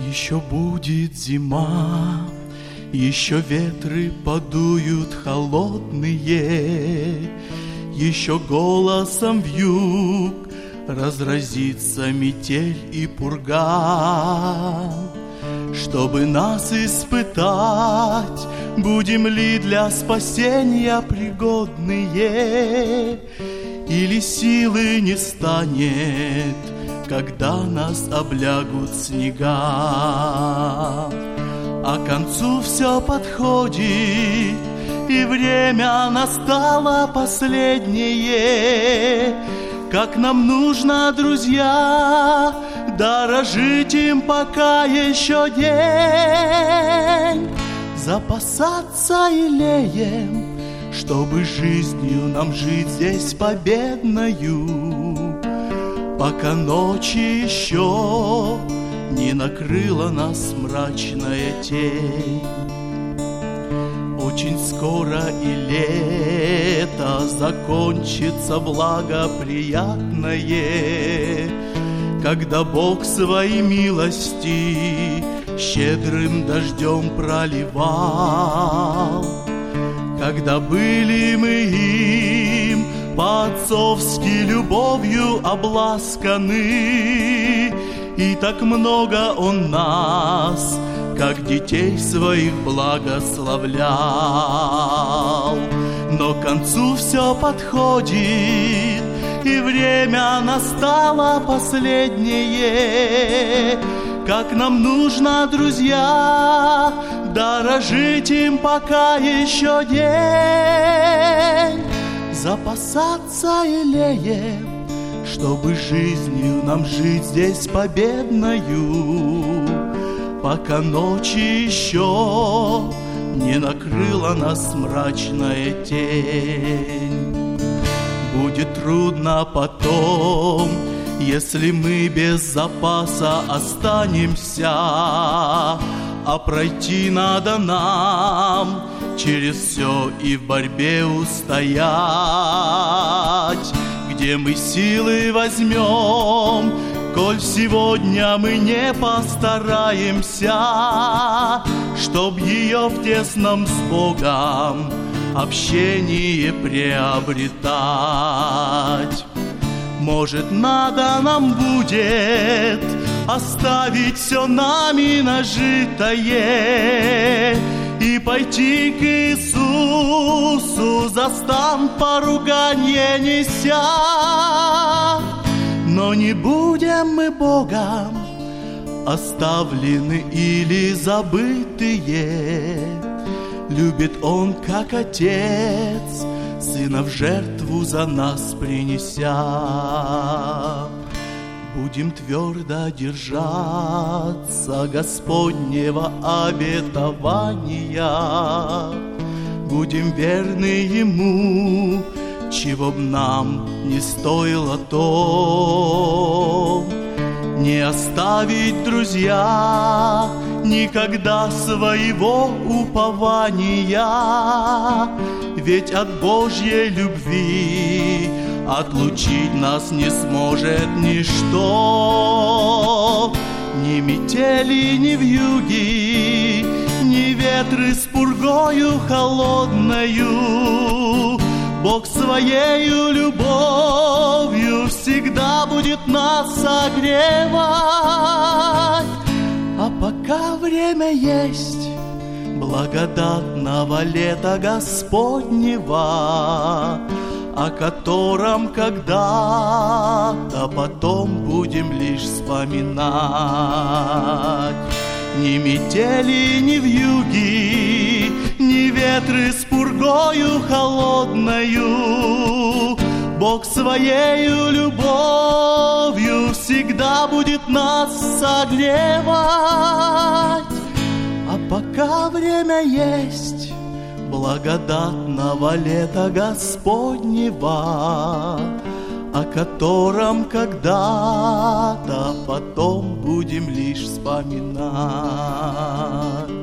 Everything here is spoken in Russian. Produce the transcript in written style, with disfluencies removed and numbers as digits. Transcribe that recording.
Еще будет зима, еще ветры подуют холодные, еще голосом вьюг разразится метель и пурга. Чтобы нас испытать, будем ли для спасения пригодные, или силы не станет, когда нас облягут снега. А к концу все подходит, и время настало последнее. Как нам нужно, друзья, дорожить им, пока еще день, запасаться елеем, чтобы жизнью нам жить здесь победною, пока ночи еще не накрыла нас мрачная тень. Очень скоро и лето закончится благоприятное, когда Бог свои милости щедрым дождем проливал. Когда были мы им по-отцовски любовью обласканы, и так много Он нас, как детей своих, благословлял. Но к концу все подходит, и время настало последнее. Как нам нужно, друзья, дорожить им, пока еще день, запасаться елеем, чтобы жизнью нам жить здесь победною, пока ночи еще не накрыла нас мрачная тень. Будет трудно потом, если мы без запаса останемся, а пройти надо нам через все и в борьбе устоять. Где мы силы возьмем, коль сегодня мы не постараемся, чтоб ее в тесном с Богом общении приобретать? Может, надо нам будет оставить все нами нажитое и пойти к Иисусу, за стан поруганье неся. Но не будем мы Богом оставлены или забытые. Любит Он, как Отец, Сына в жертву за нас принеся. Будем твердо держаться Господнего обетования, будем верны Ему, чего б нам не стоило то. Не оставить, друзья, никогда своего упования, ведь от Божьей любви отлучить нас не сможет ничто. Ни метели, ни вьюги, ни ветры с пургою холодною, Бог своею любовью всегда будет нас согревать. А пока время есть благодатного лета Господнего, о котором когда-то потом будем лишь вспоминать. Ни метели, ни вьюги, ни ветры с пургою холодною, Бог своею любовью всегда будет нас согревать. А пока время есть благодатного лета Господнего, о котором когда-то потом будем лишь вспоминать.